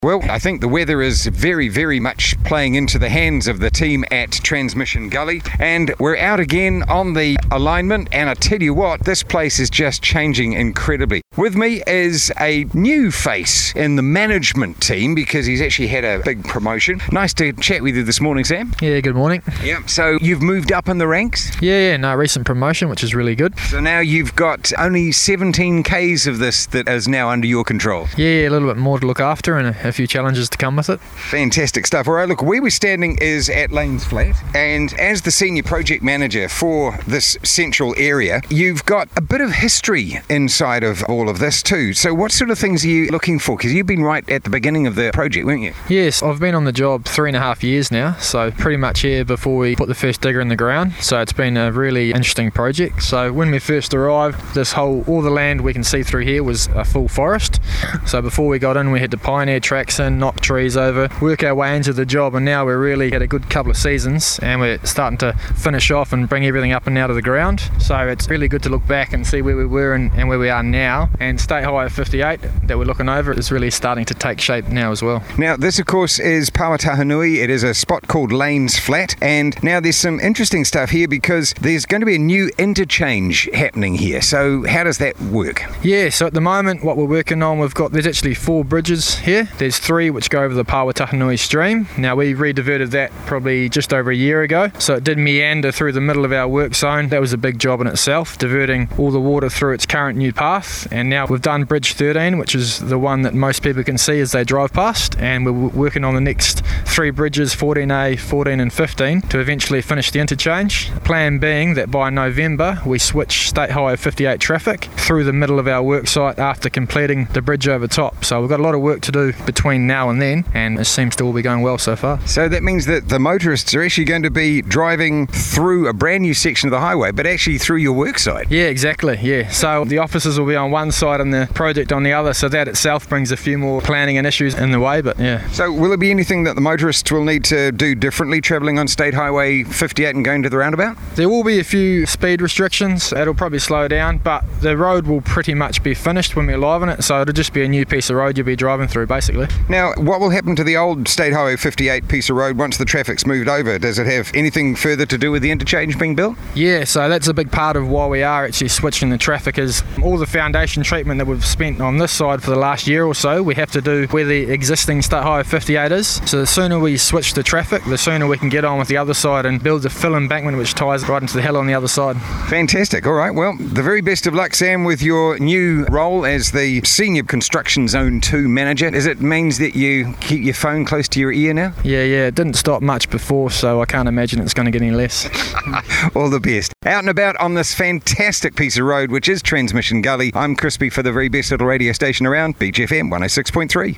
Well, I think the weather is very, very much playing into the hands of the team at Transmission Gully, and we're out again on the alignment, and I tell you what, this place is just changing incredibly. With me is a new face in the management team because he's actually had a big promotion. Nice to chat with you this morning, Sam. Yeah, good morning. Yeah, so you've moved up in the ranks? Yeah, recent promotion, which is really good. So now you've got only 17 Ks of this that is now under your control. Yeah, a little bit more to look after and a few challenges to come with it. Fantastic stuff. All right, look, where we're standing is at Lanes Flat, and as the senior project manager for this central area, you've got a bit of history inside of all of this too. So what sort of things are you looking for? Because you've been right at the beginning of the project, weren't you? Yes, I've been on the job 3.5 years now, so pretty much here before we put the first digger in the ground. So it's been a really interesting project. So when we first arrived, all the land we can see through here was a full forest. So before we got in, we had to pioneer tracks in, knock trees over, work our way into the job, and now we're really had a good couple of seasons and we're starting to finish off and bring everything up and out of the ground. So it's really good to look back and see where we were and where we are now. And State Highway 58 that we're looking over is really starting to take shape now as well. Now this of course is Pawatahanui. It is a spot called Lanes Flat, and now there's some interesting stuff here because there's going to be a new interchange happening here. So how does that work? Yeah, so at the moment what we're working on, there's actually 4 bridges here. There's 3 which go over the Pawatahanui stream. Now we re-diverted that probably just over a year ago, so it did meander through the middle of our work zone. That was a big job in itself, diverting all the water through its current new path. And now we've done Bridge 13, which is the one that most people can see as they drive past, and we're working on the next 3 bridges, 14A, 14 and 15, to eventually finish the interchange. Plan being that by November we switch State Highway 58 traffic through the middle of our work site after completing the bridge over top. So we've got a lot of work to do between now and then, and it seems to all be going well so far. So that means that the motorists are actually going to be driving through a brand new section of the highway, but actually through your work site. Yeah, exactly, yeah. So the offices will be on one side and the project on the other, so that itself brings a few more planning and issues in the way, but yeah. So will there be anything that the motorists will need to do differently travelling on State Highway 58 and going to the roundabout? There will be a few speed restrictions. It'll probably slow down, but the road will pretty much be finished when we're live on it, so it'll just be a new piece of road you'll be driving through basically. Now, what will happen to the old State Highway 58 piece of road once the traffic's moved over? Does it have anything further to do with the interchange being built? Yeah, so that's a big part of why we are actually switching the traffic, is all the foundation treatment that we've spent on this side for the last year or so, we have to do where the existing State Highway 58 is. So the sooner we switch the traffic, the sooner we can get on with the other side and build the fill embankment which ties right into the hill on the other side. Fantastic. All right, well, the very best of luck, Sam, with your new role as the Senior Construction Zone 2 Manager. Does it means that you keep your phone close to your ear now? Yeah, it didn't stop much before, so I can't imagine it's going to get any less. All the best. Out and about on this fantastic piece of road, which is Transmission Gully. I'm Crispy for the very best little radio station around, Beach FM 106.3.